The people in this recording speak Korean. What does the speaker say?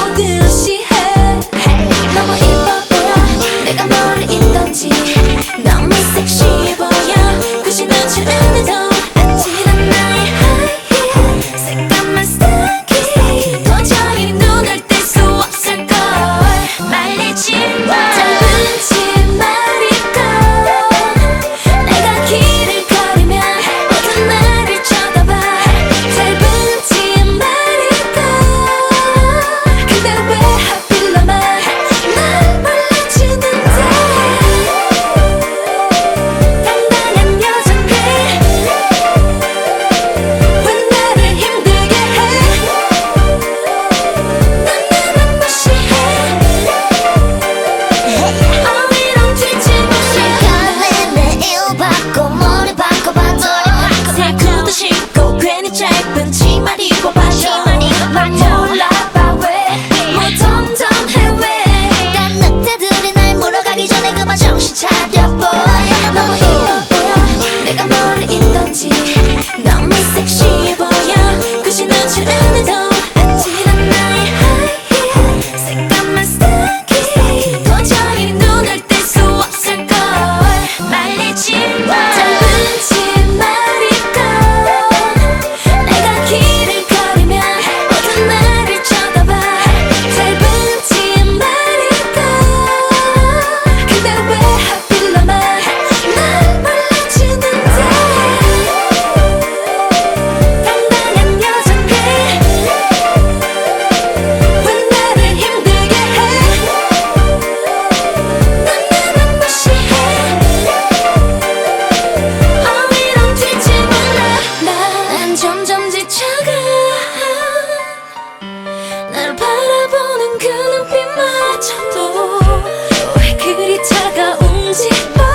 보듯이 해. 너무 이뻐 보여 내가 뭐를 입던지. 너무 섹시해 보여 굳이 눈치 안 해도 아찔한 나의 하이힐 새까만 스타킹 도저히 눈을 뗄 수 없을걸. 말리지 마 짧은 치마리고 내가 길을 걸으면 모두 나를 쳐다봐. 짧은 치마리고 근데 왜 하필 너만 날 몰라주는데. 당당한 여잔데 왜 나를 힘들게 해. 난 나만 무시해. 어리롱 뒤집어 매일 바꿔 머리 바꿔봐도 새 구두 신고 괜히 짧은 치마 입어봐줘. 말 몰라봐 왜뭐 덤덤해 왜. 딴 늑대들이 날 물어가기 전에 그만 정신 차려보. 너무 이뻐 보여 내가 뭐를 입던지. 너무 섹시해 보여 굳이 눈치 안 해도 아찔한 나의 하이힐 새까만 스타킹 도저히 눈을 뗄 수 없을걸. 말리지 마 짧은 치마리고 내가 길을 걸으면 모두 나를 쳐다봐. 짧은 치마리고 근데 왜 하필 너만 날 몰라주는데. 당당한 여잔데 왜 나를 힘들게 해. 난 나만 무시해. 어리롱 뒤집어 난 점점 지쳐가. 날 바라보는 그 눈빛마저도 왜 그리 차가운지 몰라.